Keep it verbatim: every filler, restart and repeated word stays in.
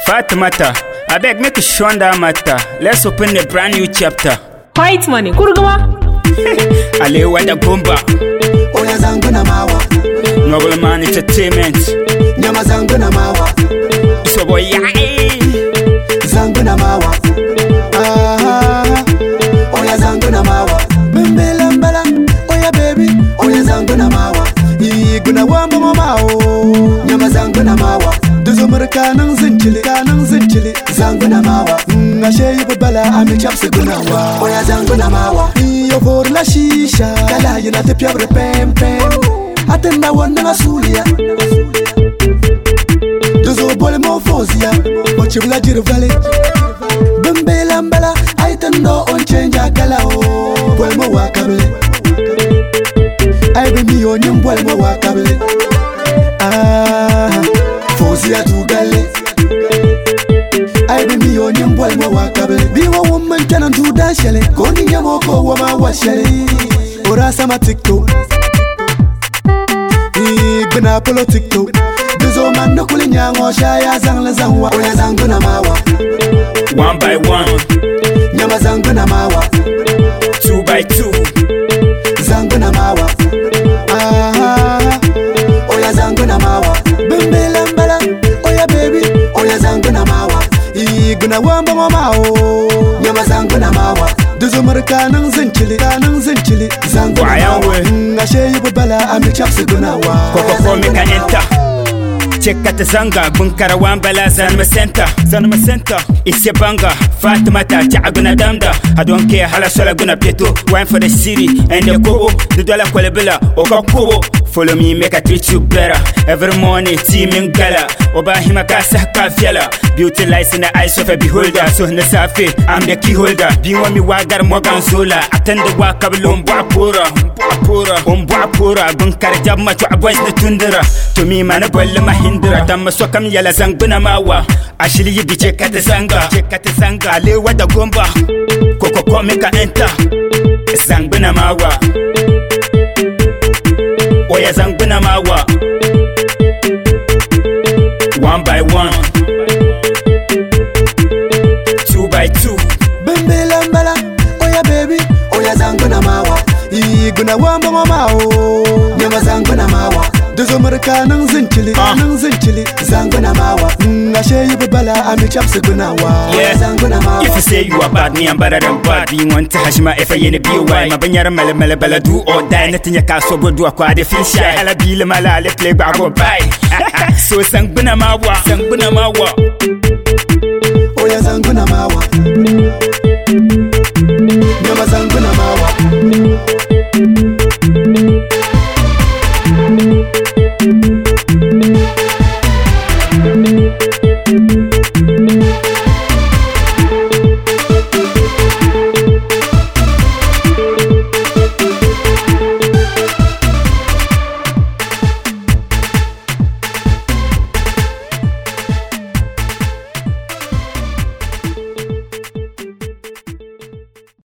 Fatimata, I beg make you show that matter. Let's open a brand new chapter. White money, kurugama. Ale wada gumba. Oya zangu na mawa. Nobleman Entertainment. Nyama zangu na mawa. So boy yai. Zangu na mawa. Ah, oya zangu na mawa. Mbela mbela, oya baby. Oya zangu na mawa. Iguna wamba mamao. Nyama zangu na mawa. Duzo merkanan zinchili, kanan zinchili. Zangu na mawa. Ngashe yubala ame chapse gunawa. Oya zangu na mawa. Yo for la shisha. Kala yina te piabre pem pem. Atenda wanda ngasulia. Duzo bole mofozia. Ochibula jiru vale. Bembela mbela. Aitendo on change akala o. Bole mo wakabele. Aibe mi onyum bole mo wakabele. Ah. Fozia tugale. Aibe mi onyum bole mo wakabele. Biwa woman canan tu dashele. Koni nyamoko wama washele. Ora sama TikTok. Bina polo TikTok. Duzo man no kuli nyango shaya zang la zangwa. Oya zangu na mawa. One by one. Nyama zangu na mawa. Two by two. Zangu na mawa. Ah, oya zangu na mawa. Bembela mbala. Oya baby. Oya zangu na mawa. Iguna wamba mamao. Nyama zangu na mawa. Duzo merkanan zinchili, kanan zinchili. Zangu na mawa. Ngashe yubala ame chapse gunawa. Koko komi kanenta. Checkata zanga, bunkara wambala zanma center, zanma center. Isse banga, Fatimata, Jaguna damda. I don't care hala sola guna pieto. Wine for the city and the kobo. The dollar kwalebela, oka kobo. Follow me, make I treat you better. Every morning, team in gala. Oba himaka sahka fiala. Beauty lies in the eyes of a beholder. So nasafi, I'm the key holder. Biwa mi wagar mogan zola. Attend the wakablo mbwa pura, mbwa pura, mbwa pura. Bunkara jabma tu aboys the tundera. To me man bolle mahindra. Tamma sokam yala zangbuna mawa. Ashili yibi chekate zanga, chekate zanga. Ale wada gomba. Koko komika enter. Zangbuna mawa. Oya zangbuna mawa. One by one. Two by two. Bembela mbala. Oya baby. Oya zangu na mawa. Iguna wamba mamao. Nyama zangu na mawa. Duzo merkanan zinchili, kanan zinchili. Zangu na mawa. Ngashe yubala ame chapse gunawa. Yeah. Zangu na mawa. If you say you are bad, me I'm better than bad. Being one to hashima if I ain't be why. My banyara mele mele bella do or die. Nothing ya kaso go do akwa de feel shy. Hala bile mala le play back go bye. So sangbuna mawa, sangbuna mawa. Oya zangu na mawa.